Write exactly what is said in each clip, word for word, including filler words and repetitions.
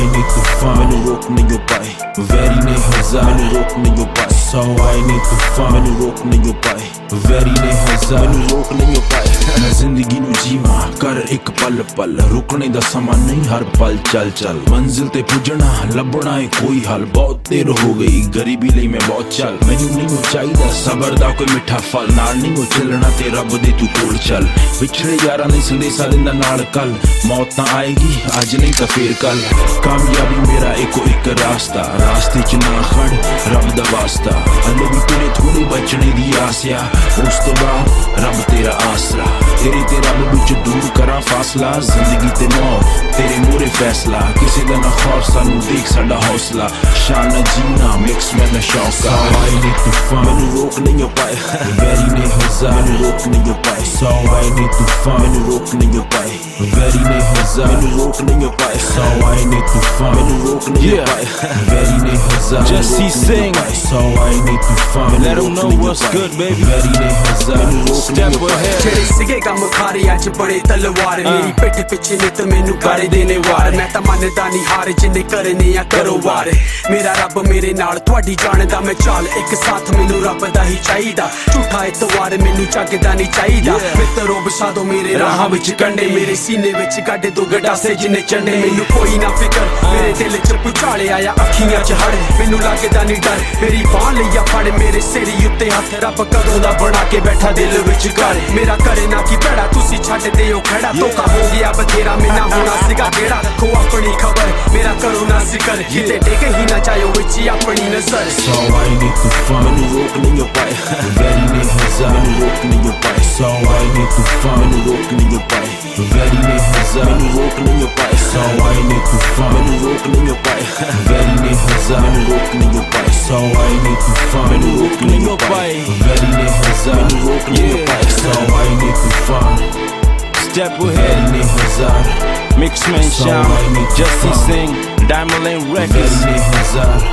ਆਏ ਨੀ ਤੂਫਾਨ ਮੈਨੂੰ ਰੋਕ ਨਹੀਂ ਪਾਏ ਵੈਰੀ ਨੇ ਹਜ਼ਾਰ ਮੈਨੂੰ ਰੋਕ ਨਹੀਂ ਪਾਏ ਸੌ ਆਏ ਨੀ ਤੂਫਾਨ ਮੈਨੂੰ ਰੋਕ ਨਹੀਂ ਪਾਏ ਵੈਰੀ ਨੇ ਹਜ਼ਾਰ ਮੈਨੂੰ ਰੋਕ ਨਹੀਂ ਪਾਏ ਮੈਂ ਜ਼ਿੰਦਗੀ ਨੂੰ ਜੀਵਾਂ ਕਰ ਇੱਕ ਪਲ ਪਲ ਰੁਕਣੇ ਦਾ ਸਮਾਂ ਨਹੀਂ ਹਰ ਪਲ ਚੱਲ ਚੱਲ ਮੰਜ਼ਿਲ ਤੇ ਪੁੱਜਣਾ ਲੱਭਣਾ ਏ ਕੋਈ ਹੱਲ ਬਹੁਤ ਦੇਰ ਹੋ ਗਈ ਗਰੀਬੀ ਲਈ ਮੈਂ ਬਹੁਤ ਚੱਲ ਮੈਨੂੰ ਨਹੀਂ ਚਾਹੀਦਾ ਸਬਰ ਦਾ ਕੋਈ ਮਿੱਠਾ ਫਲ ਨਾਲ ਨਹੀਂ ਚੱਲਣਾ ਤੇ ਰੱਬ ਦੇ ਤੂੰ ਕੋਲ ਚੱਲ ਵਿਛੜੇ ਯਾਰਾਂ ਲਈ ਸੰਦੇਸ਼ਾ ਦਿੰਦਾ ਨਾਲ ਕੱਲ ਮੌਤ ਤਾਂ ਆਏਗੀ ਅੱਜ ਨਹੀਂ ਤਾਂ ਫੇਰ ਕੱਲ ਕਾਮਯਾਬੀ ਮੇਰਾ ਇੱਕੋ ਇੱਕ ਰਾਸਤਾ ਰਾਸਤੇ ਚ ਨਾ ਖੜ ਰੱਬ ਦਾ ਵਾਸਤਾ ਹਲੇ ਵੀ ਤੇਰੇ ਥੋੜੀ ਬਚਣੇ ਦੀ ਆਸ ਆ ਉਸ ਤੋਂ ਬਾਅਦ ਰੱਬ ਤੇਰਾ ਆਸਰਾ ਤੇਰੇ ਤੇ ਰੱਬ ਵਿੱਚ ਦੂਰ ਕਰਾਂ ਫਾਸਲਾ ਜ਼ਿੰਦਗੀ ਤੇ ਮੌਤ ਤੇਰੇ ਮੂਹਰੇ ਫੈਸਲਾ ਕਿਸੇ ਦਾ ਨਾ ਖੌਫ ਸਾਨੂੰ ਦੇਖ ਸਾਡਾ ਹੌਸਲਾ ਸ਼ਾਨ ਜੀਣਾ ਮਿਕਸ ਮੈਂ ਨਾ ਸ਼ੌਕਾ ਆਏ ਨੀ ਤੂਫਾਨ ਮੈਨੂੰ ਰੋਕ ਨਹੀਂ ਪਾਏ ਵੈਰੀ ਨੇ ਹਜ਼ਾਰ ਮੈਨੂੰ ਰੋਕ ਨਹੀਂ ਪਾਏ ਸੌ ਆਏ ਨੀ ਤੂਫਾਨ ਮੈਨੂੰ ਰੋਕ ਨਹੀਂ ਪਾਏ ਵੈਰੀ ਨੇ ਹਜ਼ਾਰ ਮੈਨੂੰ ਰੋਕ ਨਹੀਂ ਪਾਏ ਸੌ ਆਏ ਨੀ ਤੂਫਾਨ ਮੈਨੂੰ ਰੋਕ ਨਹੀਂ ਪਾਏ ਵੈਰੀ ਨੇ ਹਜ਼ਾਰ Jesse Singh ਸੌ ਆਏ ਨੀ ਤੂਫਾਨ let them know what's good baby ਵੈਰੀ ਨੇ ਹਜ਼ਾਰ ਮੈਨੂੰ ਰੋਕ ਨਹੀਂ ਪਾਏ ਜਿਹੜੇ ਸੀਗੇ ਕੰਮ ਖਾਰੇ ਅੱਜ ਬੜੇ ਤਲਵਾਰ ਮੇਰੀ ਪਿੱਠ ਪਿੱਛੇ ਨਿਤ ਮੈਨੂੰ ਗਾੜੇ ਦੇਣੇ ਵਾਰ ਮੈਂ ਤਾਂ ਮੰਨਦਾ ਨਹੀਂ ਹਾਰ ਜਿੰਨੇ ਕਰਨੇ ਆ ਕਰੋ ਵਾਰ ਮੇਰਾ ਰੱਬ ਮੇਰੇ ਨਾਲ ਤੁਹਾਡੀ ਜਾਣਦਾ ਮੈਂ ਚਾਲ ਇੱਕ ਸਾਥ ਮੈਨੂੰ ਰੱਬ ਦਾ ਹੀ ਚਾਹੀਦਾ ਝੂਠਾ ਇਤਵਾਰ ਮੈਨੂੰ ਚੱਗਦਾ ਨਹੀਂ ਚਾਹੀਦਾ ਮਿੱਤਰੋ ਵਿਛਾ ਦੋ ਮੇਰੇ ਰਾਹਾਂ ਵਿੱਚ ਕੰਡੇ ਮੇਰੇ ਸੀਨੇ ਵਿੱਚ ਗੱਡੇ ਦੋ ਗਡਾਸੇ ਜਿੰਨੇ ਚੰਡੇ ਮੈਨੂੰ ਕੋਈ ਨਾ ਫਿਕਰ ਮੇਰੇ ਦਿਲ ਚ ਪੁਚਾਲੇ ਆਇਆ ਅੱਖੀਆਂ ਚ ਹੜ ਮੈਨੂੰ ਲੱਗਦਾ ਨਹੀਂ ਡਰ ਮੇਰੀ ਬਾਹ ਲਈਆ ਫੜ ਮੇਰੇ ਸਿਰੀ ਉੱਤੇ ਹੱਥ ਰੱਬ ਕਦੋਂ ਦਾ ਬਣਾ ਕੇ ਬੈਠਾ ਦਿਲ ਵਿੱਚ ਘਰ ਮੇਰਾ ਕਰੇ ਨਾ ਕੀ ਭੈੜਾ ਤੁਸੀਂ ਛੱਡਦੇ ਹੋ ਖੜਾ ਧੋਖਾ ਹੋ ਗਿਆ ਬਥੇਰਾ ਮੈਨਾਂ ਹੋਣਾ ਸੀਗਾ ਕਿਹੜਾ ਰੱਖੋ ਆਪਣੀ ਖਬਰ ਮੇਰਾ ਕਰੋ ਨਾ ਜ਼ਿਕਰ ਕਿਤੇ ਡਿੱਗ ਹੀ ਨਾ ਜਾਇਓ ਵਿੱਚ ਆਪਣੀ ਨਜ਼ਰ ਸੌ ਆਏ ਨੀ ਤੂਫਾਨ ਮੈਨੂੰ ਰੋਕ ਨਹੀਂ ਪਾਏ ਵੈਰੀ ਨੇ ਹਜ਼ਾਰ ਮੈਨੂੰ ਰੋਕ ਨਹੀਂ ਪਾਏ ਸੌ ਆਏ ਨੀ ਤੂਫਾਨ ਮੈਨੂੰ ਰੋਕ ਨਹੀਂ ਪਾਏ ਵੈਰੀ ਨੇ ਹਜ਼ਾਰ ਮੈਨੂੰ ਰੋਕ ਨਹੀਂ ਪਾਏ ਸੌ ਆਏ ਨੀ ਤੂਫਾਨ ਮੈਨੂੰ ਰੋਕ ਨਹੀਂ ਪਾਏ ਵੈਰੀ ਨੇ ਹਜ਼ਾਰ ਮੈਨੂੰ ਰੋਕ ਨਹੀਂ ਪਾਏ ਸੌ ਆਏ ਨੀ ਤੂਫਾਨ ਮੈਨੂੰ ਰੋਕ ਨਹੀਂ ਪਾਏ ਵੈਰੀ ਨੇ ਹਜ਼ਾਰ ਮੈਨੂੰ ਰੋਕ ਨਹੀਂ ਪਾਏ ਸੌ ਆਏ ਨੀ ਤੂਫਾਨ step ahead ਨੇ ਹਜ਼ਾਰ Mixman Sham Jesse Singh Diamond Lane Records ਵੈਰੀ ਨੇ ਹਜ਼ਾਰ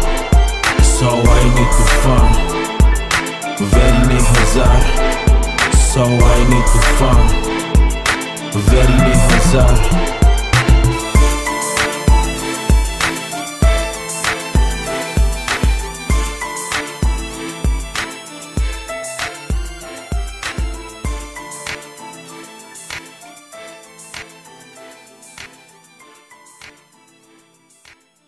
ਸੌ ਆਏ ਨੀ ਤੂਫਾਨ ਵੈਰੀ ਨੇ ਹਜ਼ਾਰ ਸੌ ਆਏ ਨੀ ਤੂਫਾਨ ਵੈਰੀ ਨੇ ਹਜ਼ਾਰ